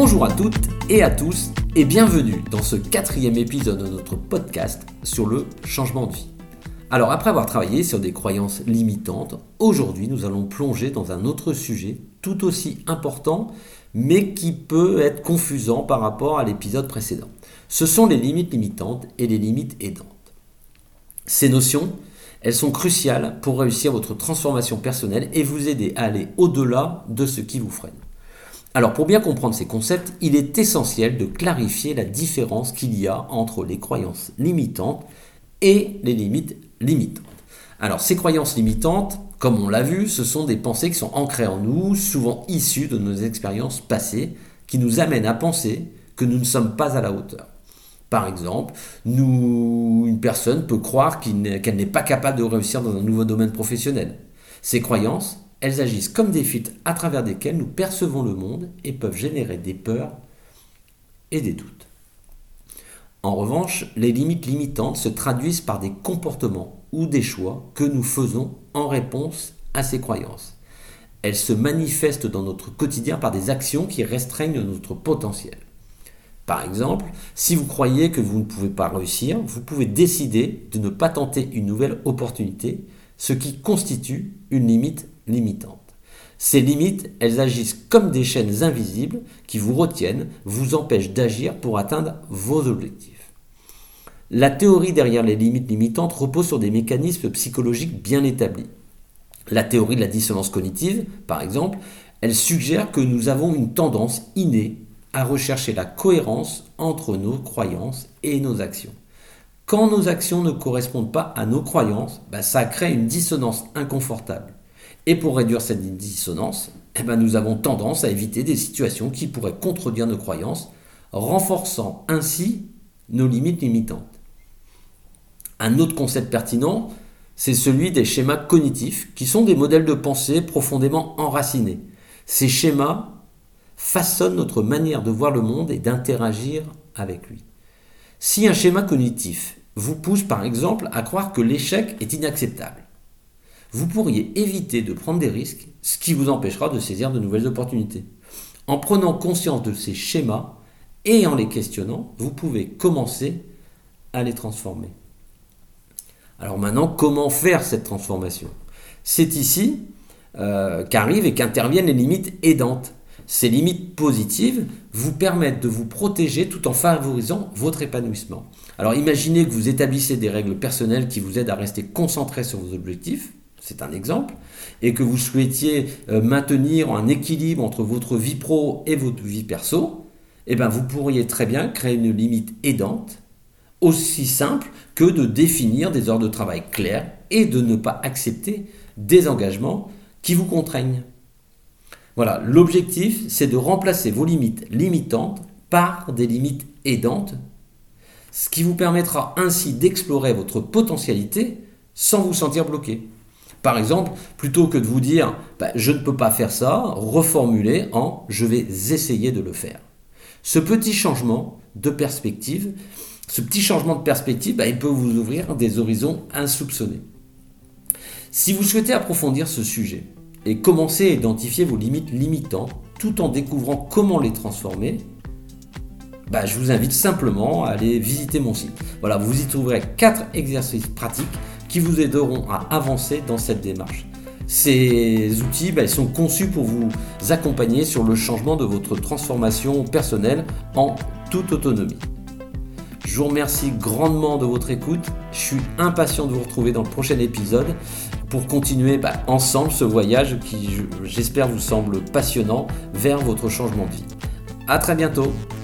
Bonjour à toutes et à tous et bienvenue dans ce 4e épisode de notre podcast sur le changement de vie. Alors après avoir travaillé sur des croyances limitantes, aujourd'hui nous allons plonger dans un autre sujet tout aussi important mais qui peut être confusant par rapport à l'épisode précédent. Ce sont les limites limitantes et les limites aidantes. Ces notions, elles sont cruciales pour réussir votre transformation personnelle et vous aider à aller au-delà de ce qui vous freine. Alors pour bien comprendre ces concepts, il est essentiel de clarifier la différence qu'il y a entre les croyances limitantes et les limites limitantes. Alors ces croyances limitantes, comme on l'a vu, ce sont des pensées qui sont ancrées en nous, souvent issues de nos expériences passées, qui nous amènent à penser que nous ne sommes pas à la hauteur. Par exemple, une personne peut croire qu'elle n'est pas capable de réussir dans un nouveau domaine professionnel. Ces croyances, elles agissent comme des filtres à travers desquels nous percevons le monde et peuvent générer des peurs et des doutes. En revanche, les limites limitantes se traduisent par des comportements ou des choix que nous faisons en réponse à ces croyances. Elles se manifestent dans notre quotidien par des actions qui restreignent notre potentiel. Par exemple, si vous croyez que vous ne pouvez pas réussir, vous pouvez décider de ne pas tenter une nouvelle opportunité, ce qui constitue une limite limitante. Ces limites, elles agissent comme des chaînes invisibles qui vous retiennent, vous empêchent d'agir pour atteindre vos objectifs. La théorie derrière les limites limitantes repose sur des mécanismes psychologiques bien établis. La théorie de la dissonance cognitive, par exemple, elle suggère que nous avons une tendance innée à rechercher la cohérence entre nos croyances et nos actions. Quand nos actions ne correspondent pas à nos croyances, ça crée une dissonance inconfortable. Et pour réduire cette dissonance, nous avons tendance à éviter des situations qui pourraient contredire nos croyances, renforçant ainsi nos limites limitantes. Un autre concept pertinent, c'est celui des schémas cognitifs, qui sont des modèles de pensée profondément enracinés. Ces schémas façonnent notre manière de voir le monde et d'interagir avec lui. Si un schéma cognitif vous pousse par exemple à croire que l'échec est inacceptable, vous pourriez éviter de prendre des risques, ce qui vous empêchera de saisir de nouvelles opportunités. En prenant conscience de ces schémas et en les questionnant, vous pouvez commencer à les transformer. Alors maintenant, comment faire cette transformation ? C'est ici qu'arrivent et qu'interviennent les limites aidantes. Ces limites positives vous permettent de vous protéger tout en favorisant votre épanouissement. Alors imaginez que vous établissez des règles personnelles qui vous aident à rester concentré sur vos objectifs, c'est un exemple, et que vous souhaitiez maintenir un équilibre entre votre vie pro et votre vie perso, vous pourriez très bien créer une limite aidante, aussi simple que de définir des heures de travail claires et de ne pas accepter des engagements qui vous contraignent. Voilà, l'objectif, c'est de remplacer vos limites limitantes par des limites aidantes, ce qui vous permettra ainsi d'explorer votre potentialité sans vous sentir bloqué. Par exemple, plutôt que de vous dire « je ne peux pas faire ça », reformulez en « je vais essayer de le faire ». Ce petit changement de perspective, il peut vous ouvrir des horizons insoupçonnés. Si vous souhaitez approfondir ce sujet et commencer à identifier vos limites limitantes tout en découvrant comment les transformer, je vous invite simplement à aller visiter mon site. Voilà, vous y trouverez 4 exercices pratiques qui vous aideront à avancer dans cette démarche. Ces outils, ils sont conçus pour vous accompagner sur le changement de votre transformation personnelle en toute autonomie. Je vous remercie grandement de votre écoute. Je suis impatient de vous retrouver dans le prochain épisode pour continuer ensemble ce voyage qui, j'espère, vous semble passionnant vers votre changement de vie. À très bientôt.